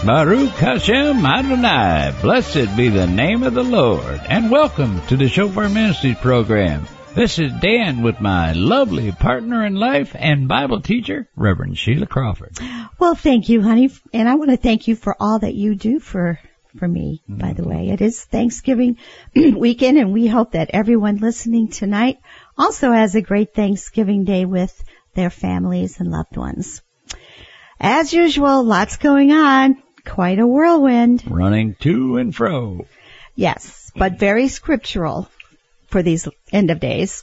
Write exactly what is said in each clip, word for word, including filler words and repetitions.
Baruch Hashem Adonai. Blessed be the name of the Lord. And welcome to the Shofar Ministries program. This is Dan with my lovely partner in life and Bible teacher, Reverend Sheila Crawford. Well, thank you, honey. And I want to thank you for all that you do for, for me, mm-hmm. by the way. It is Thanksgiving weekend, and we hope that everyone listening tonight also has a great Thanksgiving day with their families and loved ones. As usual, lots going on. Quite a whirlwind. Running to and fro. Yes, but very scriptural for these end of days.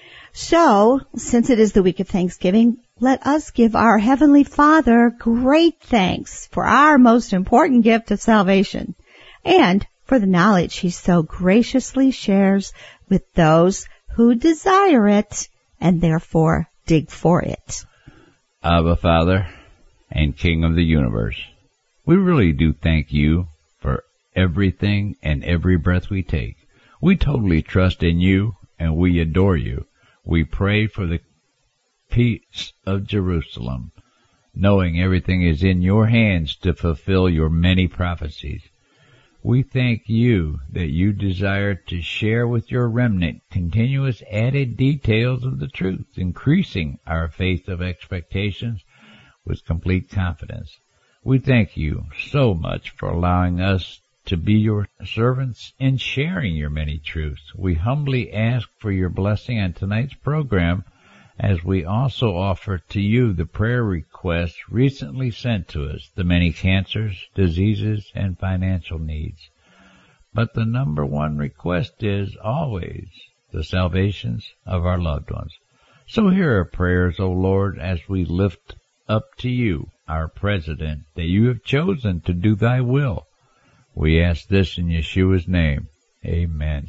So, since it is the week of Thanksgiving, let us give our Heavenly Father great thanks for our most important gift of salvation and for the knowledge He so graciously shares with those who desire it and therefore dig for it. Abba, Father and King of the universe, we really do thank you for everything and every breath we take. We totally trust in you and we adore you. We pray for the peace of Jerusalem, knowing everything is in your hands to fulfill your many prophecies. We thank you that you desire to share with your remnant continuous added details of the truth, increasing our faith of expectations with complete confidence. We thank you so much for allowing us to be your servants in sharing your many truths. We humbly ask for your blessing on tonight's program, as we also offer to you the prayer requests recently sent to us, the many cancers, diseases, and financial needs. But the number one request is always the salvations of our loved ones. So hear our prayers, O Lord, as we lift up to you our president, that you have chosen to do thy will. We ask this in Yeshua's name. Amen.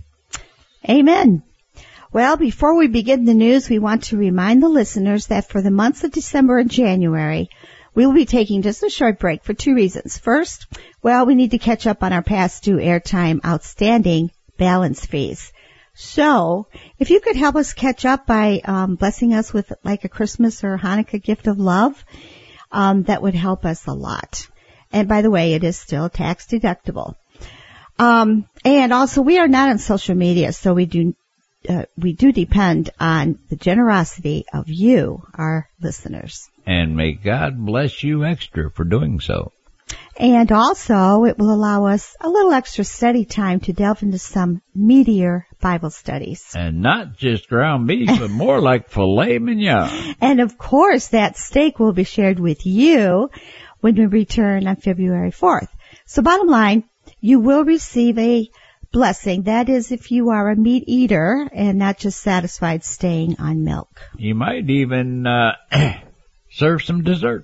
Amen. Well, before we begin the news, we want to remind the listeners that for the months of December and January, we will be taking just a short break for two reasons. First, well, we need to catch up on our past due airtime outstanding balance fees. So, if you could help us catch up by um, blessing us with like a Christmas or Hanukkah gift of love, um, that would help us a lot. And by the way, it is still tax deductible. Um, and also, we are not on social media, so we do uh, we do depend on the generosity of you, our listeners. And may God bless you extra for doing so. And also, it will allow us a little extra study time to delve into some meatier Bible studies. And not just ground beef, but more like filet mignon. And of course, that steak will be shared with you when we return on February fourth. So bottom line, you will receive a blessing. That is if you are a meat eater and not just satisfied staying on milk. You might even uh, serve some dessert.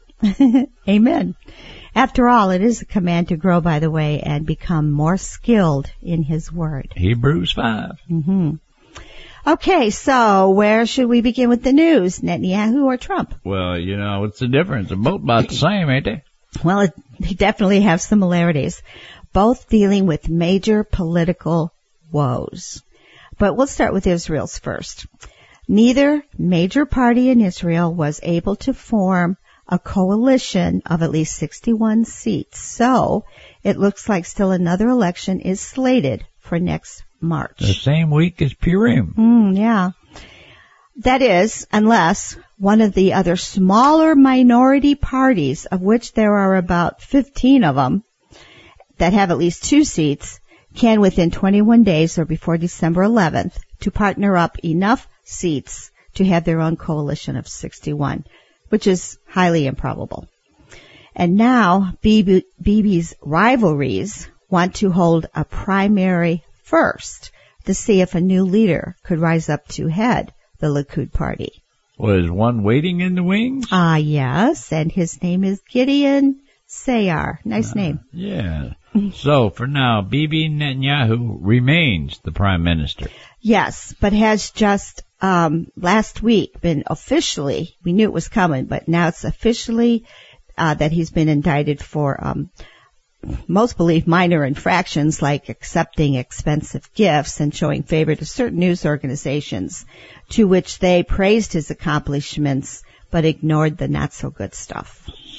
Amen. After all, it is a command to grow, by the way, and become more skilled in His Word. Hebrews five. Mm-hmm. Okay, so where should we begin with the news, Netanyahu or Trump? Well, you know, what's the difference? They're both about the same, ain't they? Well, it, they definitely have similarities, both dealing with major political woes. But we'll start with Israel's first. Neither major party in Israel was able to form a coalition of at least sixty-one seats. So it looks like still another election is slated for next March. The same week as Purim. Mm, yeah. That is, unless one of the other smaller minority parties, of which there are about fifteen of them, that have at least two seats, can within twenty-one days or before December eleventh to partner up enough seats to have their own coalition of sixty-one. Which is highly improbable. And now, Bibi's rivalries want to hold a primary first to see if a new leader could rise up to head the Likud party. Was one waiting in the wings? Ah, uh, yes, and his name is Gideon Sayar. Nice uh, name. Yeah. So, for now, Bibi Netanyahu remains the prime minister. Yes, but has just um last week been officially, we knew it was coming, but now it's officially uh that he's been indicted for, um most believe, minor infractions like accepting expensive gifts and showing favor to certain news organizations, to which they praised his accomplishments but ignored the not-so-good stuff.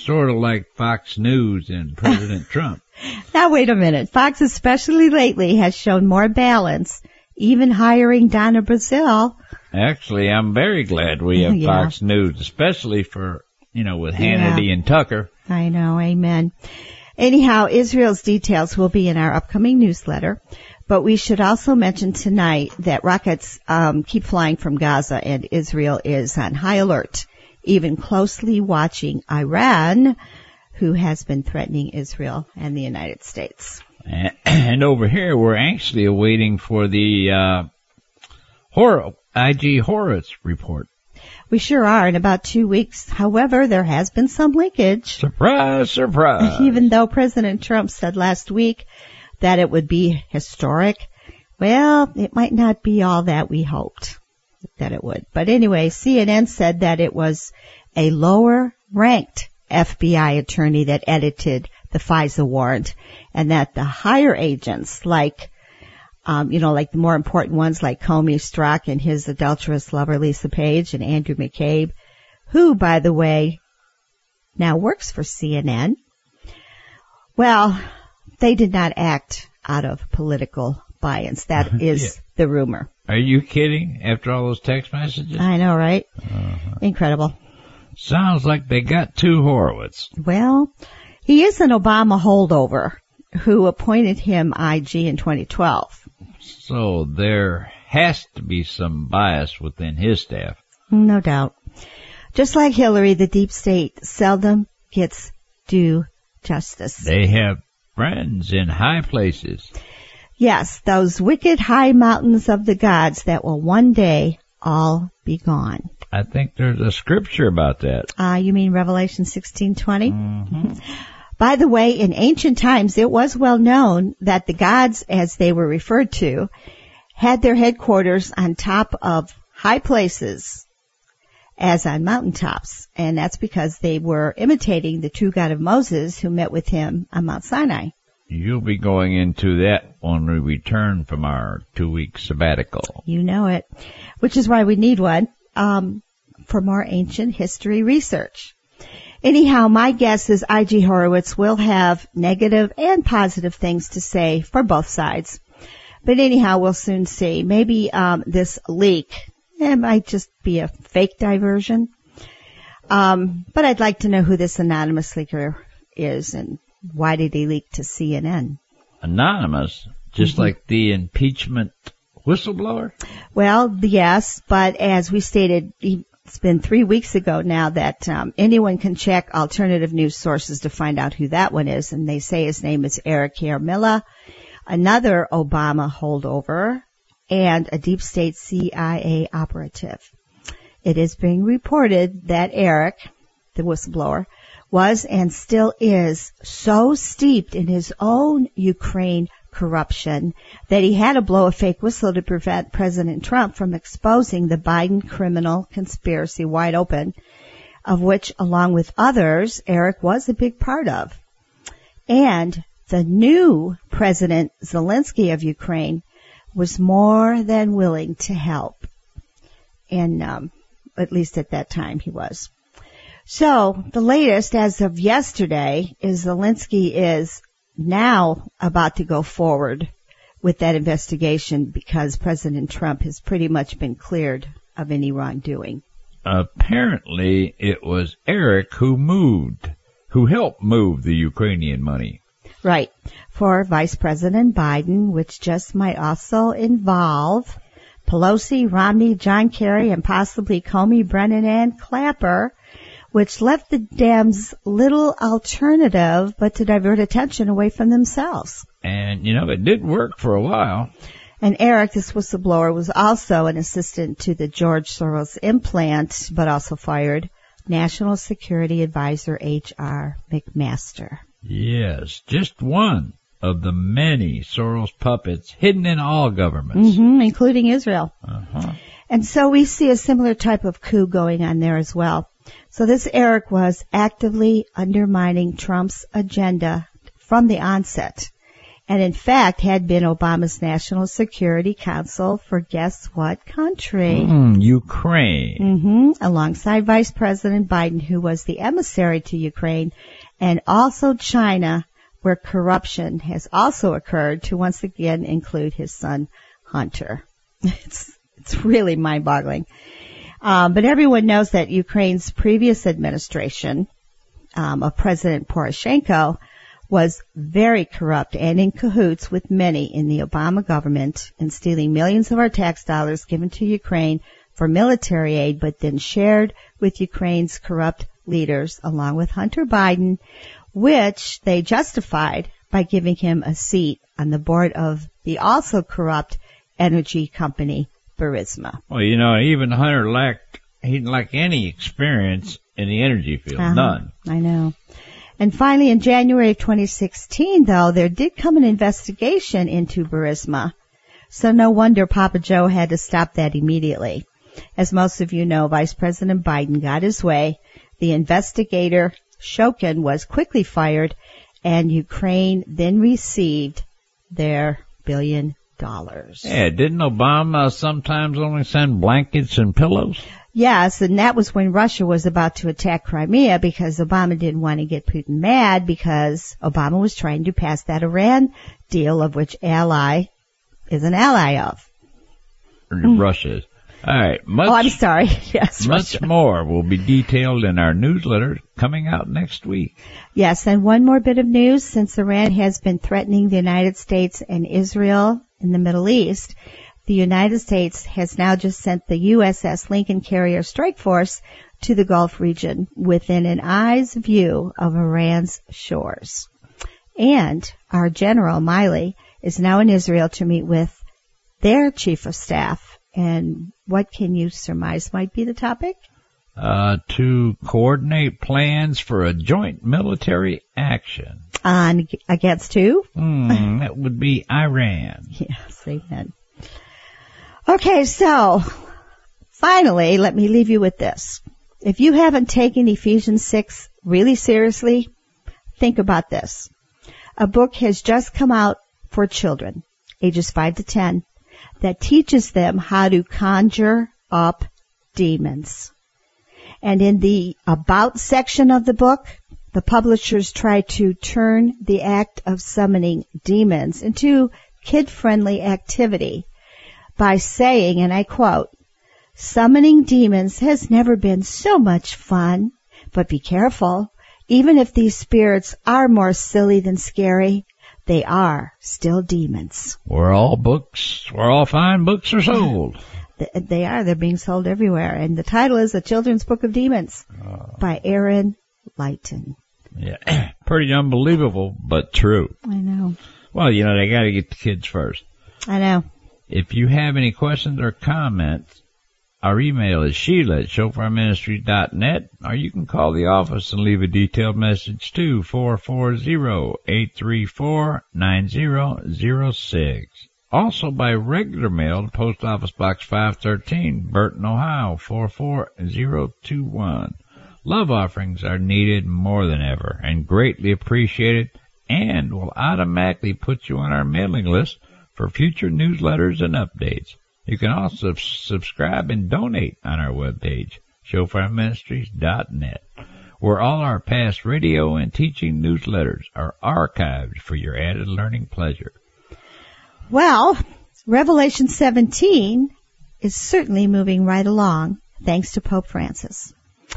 sort of like Fox News and President Trump. Now, wait a minute. Fox, especially lately, has shown more balance, even hiring Donna Brazile. Actually, I'm very glad we have Yeah. Fox News, especially for, you know, with Hannity Yeah. and Tucker. I know, amen. Anyhow, Israel's details will be in our upcoming newsletter, but we should also mention tonight that rockets um, keep flying from Gaza, and Israel is on high alert, even closely watching Iran, who has been threatening Israel and the United States. And over here, we're anxiously awaiting for the uh, Hor- I G Horowitz report. We sure are in about two weeks. However, there has been some leakage. Surprise, surprise. Even though President Trump said last week that it would be historic, well, it might not be all that we hoped that it would. But anyway, C N N said that it was a lower-ranked F B I attorney that edited the FISA warrant, and that the higher agents, like, um, you know, like the more important ones like Comey, Strzok, and his adulterous lover Lisa Page, and Andrew McCabe, who, by the way, now works for C N N. Well, they did not act out of political bias. That is Yeah. the rumor. Are you kidding? After all those text messages? I know, right? Uh-huh. Incredible. Sounds like they got two Horowitz. Well, he is an Obama holdover who appointed him I G in twenty twelve. So there has to be some bias within his staff. No doubt. Just like Hillary, the deep state seldom gets due justice. They have friends in high places. Yes, those wicked high mountains of the gods that will one day all be gone. I think there's a scripture about that. Ah, uh, you mean Revelation sixteen twenty? Mm-hmm. By the way, in ancient times, it was well known that the gods, as they were referred to, had their headquarters on top of high places, as on mountaintops. And that's because they were imitating the true God of Moses, who met with him on Mount Sinai. You'll be going into that when we return from our two-week sabbatical. You know it. Which is why we need one, um, for more ancient history research. Anyhow, my guess is I G Horowitz will have negative and positive things to say for both sides. But anyhow, we'll soon see. Maybe um, this leak, it might just be a fake diversion. Um, but I'd like to know who this anonymous leaker is and why did he leak to C N N? Anonymous? Just mm-hmm. like the impeachment whistleblower? Well, yes, but as we stated, it's been three weeks ago now that um, anyone can check alternative news sources to find out who that one is, and they say his name is Eric Yermila, another Obama holdover, and a deep state C I A operative. It is being reported that Eric, the whistleblower, was and still is so steeped in his own Ukraine corruption that he had to blow a fake whistle to prevent President Trump from exposing the Biden criminal conspiracy wide open, of which, along with others, Eric was a big part of. And the new President Zelensky of Ukraine was more than willing to help. And um, at least at that time he was. So the latest as of yesterday is Zelensky is now about to go forward with that investigation because President Trump has pretty much been cleared of any wrongdoing. Apparently it was Eric who moved, who helped move the Ukrainian money. Right. For Vice President Biden, which just might also involve Pelosi, Romney, John Kerry, and possibly Comey, Brennan, and Clapper, which left the Dems little alternative but to divert attention away from themselves. And, you know, it did work for a while. And Eric, this whistleblower, was also an assistant to the George Soros implant, but also fired, National Security Advisor H R McMaster. Yes, just one of the many Soros puppets hidden in all governments. Mm-hmm, including Israel. Uh-huh. And so we see a similar type of coup going on there as well. So this Eric was actively undermining Trump's agenda from the onset. and in fact had been Obama's National Security Council for guess what country? Mm, Ukraine. Mm-hmm. Alongside Vice President Biden, who was the emissary to Ukraine, and also China, where corruption has also occurred, to once again include his son Hunter. It's it's really mind-boggling. Um, but everyone knows that Ukraine's previous administration um, of President Poroshenko was very corrupt and in cahoots with many in the Obama government in stealing millions of our tax dollars given to Ukraine for military aid, but then shared with Ukraine's corrupt leaders along with Hunter Biden, which they justified by giving him a seat on the board of the also corrupt energy company Burisma. Well, you know, even Hunter lacked, he didn't lack any experience in the energy field. Uh-huh. None. I know. And finally, in January of twenty sixteen, though, there did come an investigation into Burisma. So no wonder Papa Joe had to stop that immediately. As most of you know, Vice President Biden got his way. The investigator, Shokin, was quickly fired, and Ukraine then received their billion dollars. Yeah, didn't Obama sometimes only send blankets and pillows? Yes, and that was when Russia was about to attack Crimea because Obama didn't want to get Putin mad because Obama was trying to pass that Iran deal of which ally is an ally of. Russia is. All right. Much, oh, I'm sorry. Yes, much Russia. more will be detailed in our newsletter coming out next week. Yes, and one more bit of news. Since Iran has been threatening the United States and Israel in the Middle East, the United States has now just sent the U S S Lincoln Carrier Strike Force to the Gulf region within an eye's view of Iran's shores. And our General Miley is now in Israel to meet with their Chief of Staff. And what can you surmise might be the topic? Uh, to coordinate plans for a joint military action. On against who? Hmm, that would be Iran. Yes, amen. Okay, so finally, let me leave you with this. If you haven't taken Ephesians six really seriously, think about this. A book has just come out for children, ages five to ten, that teaches them how to conjure up demons. And in the About section of the book, the publishers try to turn the act of summoning demons into kid-friendly activity by saying, and I quote, "Summoning demons has never been so much fun, but be careful. Even if these spirits are more silly than scary, they are still demons." Where all books, where all fine books are sold. They are. They're being sold everywhere. And the title is A Children's Book of Demons uh, by Aaron Lighton. Yeah, pretty unbelievable, but true. I know. Well, you know, they got to get the kids first. I know. If you have any questions or comments, our email is Sheila at shofar ministry dot net, or you can call the office and leave a detailed message to four four zero, eight three four, nine zero zero six. Also by regular mail to Post Office Box five thirteen, Burton, Ohio, four four zero two one. Love offerings are needed more than ever and greatly appreciated, and will automatically put you on our mailing list for future newsletters and updates. You can also subscribe and donate on our webpage, shofar ministries dot net, where all our past radio and teaching newsletters are archived for your added learning pleasure. Well, Revelation seventeen is certainly moving right along, thanks to Pope Francis.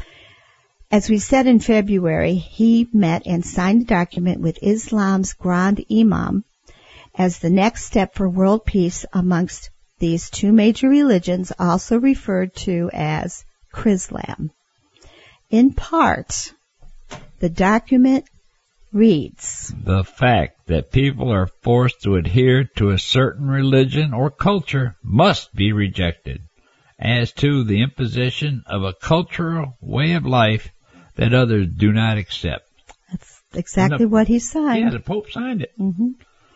As we said in February, he met and signed a document with Islam's Grand Imam as the next step for world peace amongst these two major religions, also referred to as Chrislam. In part, the document reads, "The fact that people are forced to adhere to a certain religion or culture must be rejected, as to the imposition of a cultural way of life that others do not accept." That's exactly the, what he signed. Yeah, the Pope signed it. Mm-hmm.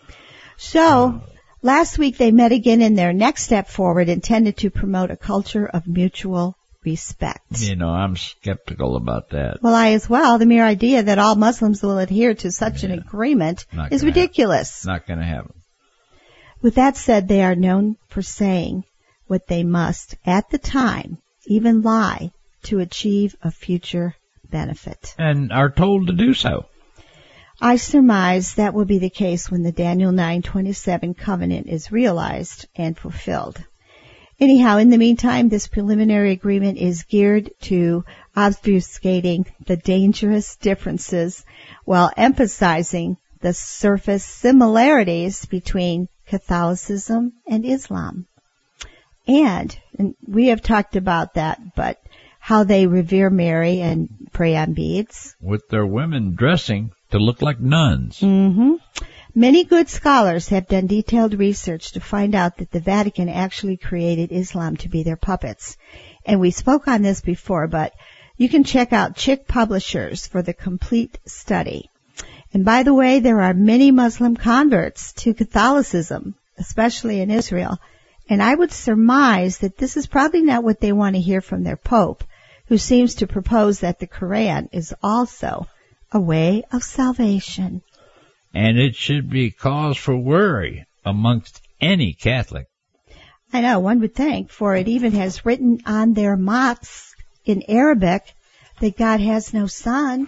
So, last week they met again in their next step forward intended to promote a culture of mutual respect. You know, I'm skeptical about that. Well, I as well. The mere idea that all Muslims will adhere to such Yeah. an agreement Not is gonna ridiculous. It's not going to happen. With that said, they are known for saying what they must, at the time, even lie, to achieve a future benefit. And are told to do so. I surmise that will be the case when the Daniel nine twenty-seven covenant is realized and fulfilled. Anyhow, in the meantime, this preliminary agreement is geared to obfuscating the dangerous differences while emphasizing the surface similarities between Catholicism and Islam. And, and we have talked about that, but how they revere Mary and pray on beads. With their women dressing to look like nuns. Mm-hmm. Many good scholars have done detailed research to find out that the Vatican actually created Islam to be their puppets. And we spoke on this before, but you can check out Chick Publishers for the complete study. And by the way, there are many Muslim converts to Catholicism, especially in Israel. And I would surmise that this is probably not what they want to hear from their Pope, who seems to propose that the Quran is also a way of salvation. And it should be cause for worry amongst any Catholic. I know, one would think, for it even has written on their mosques in Arabic that God has no son.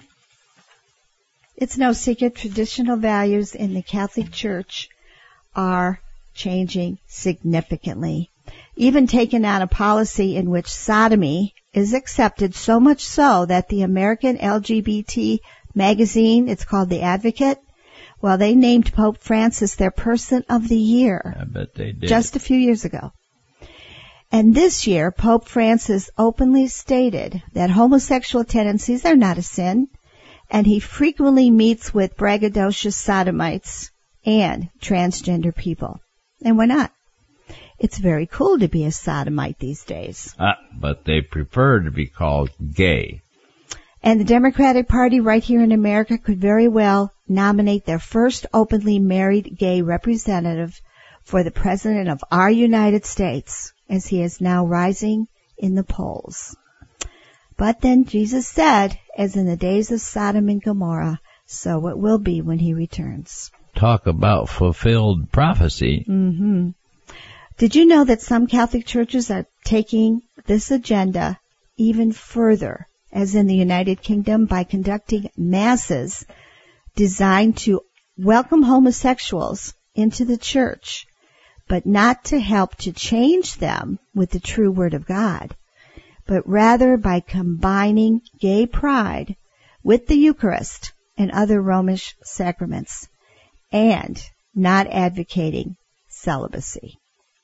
It's no secret traditional values in the Catholic Church are changing significantly. Even taken on a policy in which sodomy is accepted, so much so that the American L G B T magazine, it's called The Advocate, well, they named Pope Francis their Person of the Year. I bet they did. Just a few years ago. And this year, Pope Francis openly stated that homosexual tendencies are not a sin, and he frequently meets with braggadocious sodomites and transgender people. And why not? It's very cool to be a sodomite these days. Ah, but they prefer to be called gay. And the Democratic Party right here in America could very well nominate their first openly married gay representative for the President of our United States, as he is now rising in the polls. But then Jesus said, as in the days of Sodom and Gomorrah, so it will be when he returns. Talk about fulfilled prophecy. Mm-hmm. Did you know that some Catholic churches are taking this agenda even further, as in the United Kingdom, by conducting masses designed to welcome homosexuals into the church, but not to help to change them with the true Word of God, but rather by combining gay pride with the Eucharist and other Romish sacraments, and not advocating celibacy.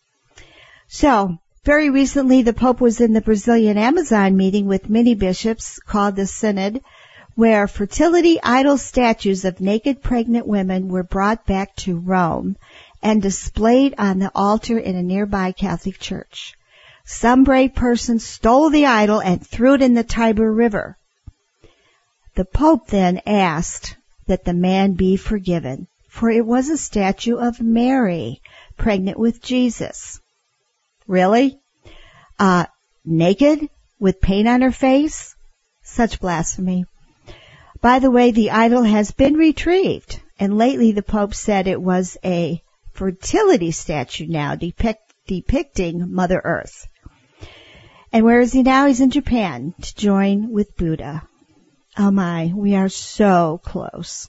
So, very recently the Pope was in the Brazilian Amazon meeting with many bishops called the Synod, where fertility idol statues of naked pregnant women were brought back to Rome and displayed on the altar in a nearby Catholic church. Some brave person stole the idol and threw it in the Tiber River. The Pope then asked that the man be forgiven, for it was a statue of Mary, pregnant with Jesus. Really? Uh, naked? With paint on her face? Such blasphemy. By the way, the idol has been retrieved, and lately the Pope said it was a fertility statue now depict, depicting Mother Earth. And where is he now? He's in Japan to join with Buddha. Oh my, we are so close.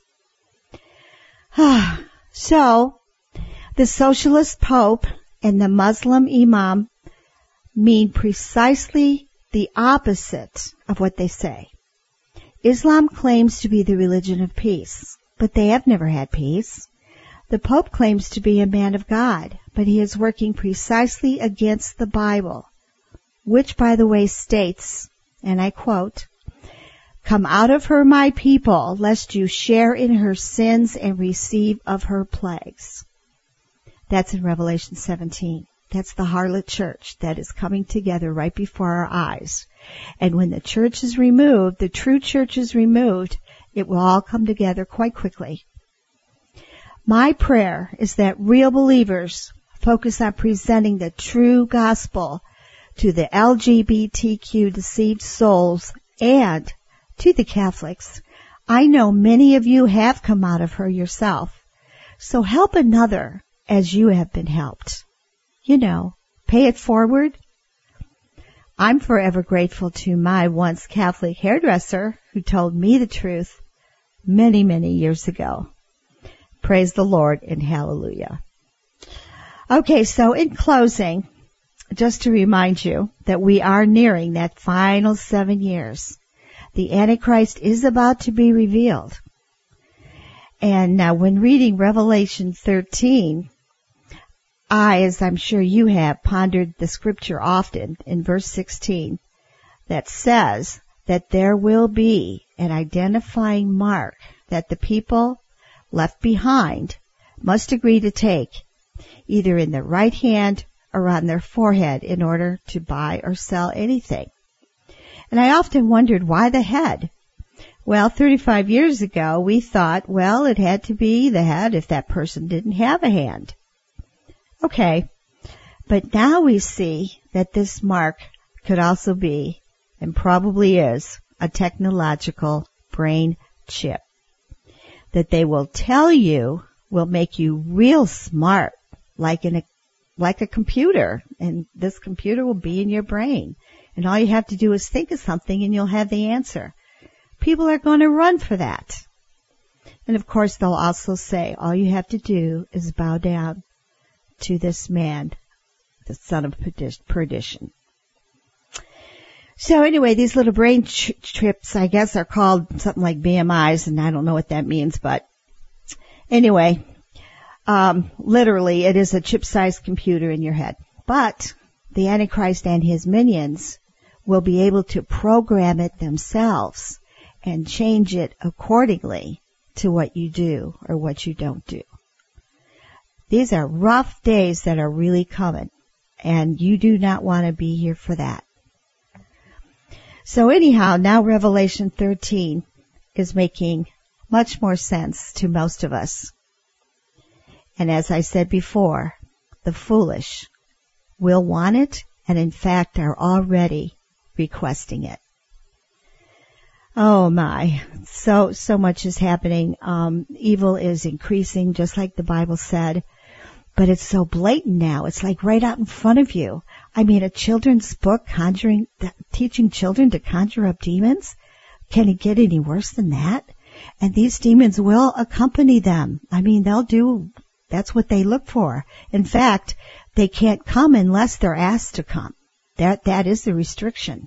So, the socialist Pope and the Muslim Imam mean precisely the opposite of what they say. Islam claims to be the religion of peace, but they have never had peace. The Pope claims to be a man of God, but he is working precisely against the Bible, which, by the way, states, and I quote, "Come out of her, my people, lest you share in her sins and receive of her plagues." That's in Revelation seventeen. That's the harlot church that is coming together right before our eyes. And when the church is removed, the true church is removed, it will all come together quite quickly. My prayer is that real believers focus on presenting the true gospel to the L G B T Q deceived souls, and to the Catholics. I know many of you have come out of her yourself. So help another as you have been helped. You know, pay it forward. I'm forever grateful to my once Catholic hairdresser who told me the truth many, many years ago. Praise the Lord and hallelujah. Okay, so in closing, just to remind you that we are nearing that final seven years. The Antichrist is about to be revealed. And now when reading Revelation thirteen, I, as I'm sure you have, pondered the scripture often in verse sixteen that says that there will be an identifying mark that the people left behind must agree to take, either in their right hand or on their forehead, in order to buy or sell anything. And I often wondered, why the head? Well, thirty-five years ago, we thought, well, it had to be the head if that person didn't have a hand. Okay, but now we see that this mark could also be, and probably is, a technological brain chip. That they will tell you will make you real smart, like in a, like a computer, and this computer will be in your brain. And all you have to do is think of something and you'll have the answer. People are going to run for that. And of course they'll also say, all you have to do is bow down to this man, the son of perdition. So anyway, these little brain ch- trips, I guess, are called something like B M Is, and I don't know what that means, but anyway, um, literally it is a chip-sized computer in your head. But the Antichrist and his minions will be able to program it themselves and change it accordingly to what you do or what you don't do. These are rough days that are really coming, and you do not want to be here for that. So anyhow, now Revelation thirteen is making much more sense to most of us. And as I said before, the foolish will want it, and in fact are already requesting it. Oh my, so, so much is happening. Um, evil is increasing, just like the Bible said. But it's so blatant now. It's like right out in front of you. I mean, a children's book conjuring, teaching children to conjure up demons. Can it get any worse than that? And these demons will accompany them. I mean, they'll do, that's what they look for. In fact, they can't come unless they're asked to come. That, that is the restriction.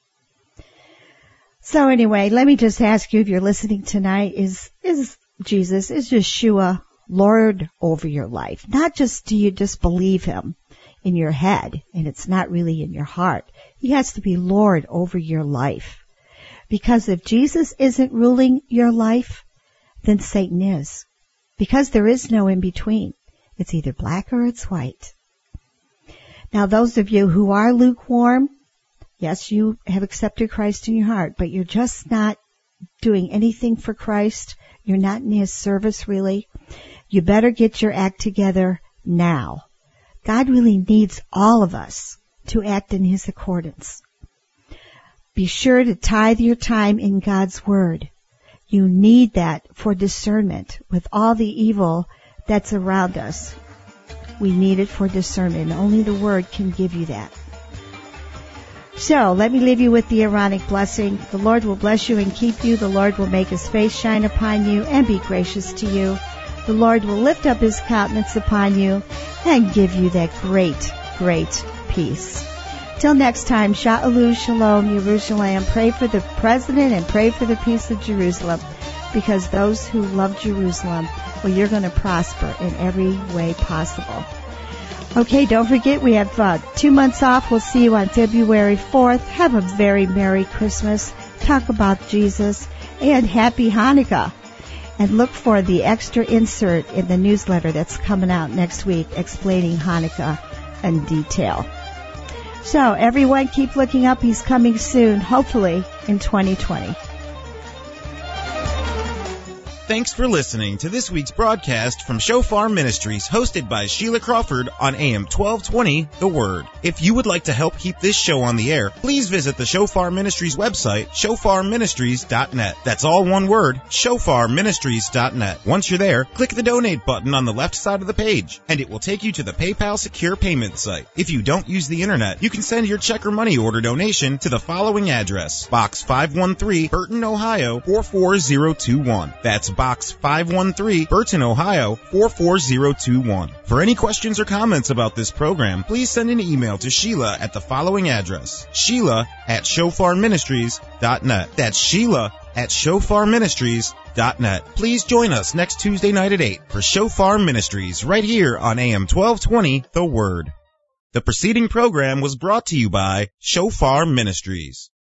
So anyway, let me just ask you, if you're listening tonight, is, is Jesus, is Yeshua Lord over your life? Not just do you just believe him in your head and it's not really in your heart. He has to be Lord over your life. Because if Jesus isn't ruling your life, then Satan is. Because there is no in between. It's either black or it's white. Now those of you who are lukewarm, yes, you have accepted Christ in your heart, but you're just not doing anything for Christ. You're not in his service really. You better get your act together now. God really needs all of us to act in his accordance. Be sure to tithe your time in God's Word. You need that for discernment with all the evil that's around us. We need it for discernment. Only the Word can give you that. So, let me leave you with the Aaronic blessing. The Lord will bless you and keep you. The Lord will make his face shine upon you and be gracious to you. The Lord will lift up his countenance upon you and give you that great, great peace. Till next time, Sha'alu Shalom, Jerusalem. Pray for the president and pray for the peace of Jerusalem, because those who love Jerusalem, well, you're going to prosper in every way possible. Okay, don't forget we have uh, two months off. We'll see you on February fourth. Have a very Merry Christmas. Talk about Jesus and Happy Hanukkah. And look for the extra insert in the newsletter that's coming out next week explaining Hanukkah in detail. So everyone keep looking up. He's coming soon, hopefully in twenty twenty. Thanks for listening to this week's broadcast from Shofar Ministries, hosted by Sheila Crawford on A M twelve twenty, The Word. If you would like to help keep this show on the air, please visit the Shofar Ministries website, shofar ministries dot net. That's all one word, shofar ministries dot net. Once you're there, click the donate button on the left side of the page, and it will take you to the PayPal secure payment site. If you don't use the internet, you can send your check or money order donation to the following address: Box five one three, Burton, Ohio four four zero two one. That's Box five one three, Burton, Ohio four four zero two one. For any questions or comments about this program, please send an email to Sheila at the following address: Sheila at shofar ministries dot net. That's Sheila at shofar ministries dot net. Please join us next Tuesday night at eight for Shofar Ministries right here on A M twelve twenty, The Word. The preceding program was brought to you by Shofar Ministries.